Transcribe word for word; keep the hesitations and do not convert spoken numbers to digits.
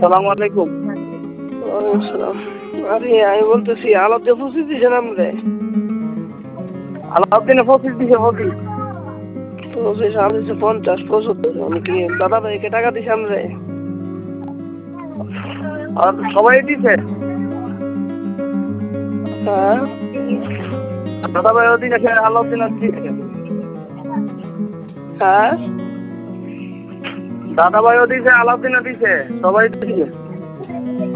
সালাম আলাইকুম। ওয়ালাইকুম আসসালাম। আরে আমি বলতেছি আলাদা পঁচিশ দিয়েছেন আপনি? আলাউদ্দিনে পঁচিশ দিছে পঁচিশ। পঁচিশ আমি দিচ্ছি পঞ্চাশ পঁচাত্তর। আমি কি দাদা ভাইকে টাকা দিছি আমরা? আর সবাই দিছে। হ্যাঁ দাদা ভাই ওদিন আছে, আলাউদ্দিন দিছে। হ্যাঁ দাদা ভাইও দিছে, আলাউদ্দিনও দিছে, সবাই দিছে।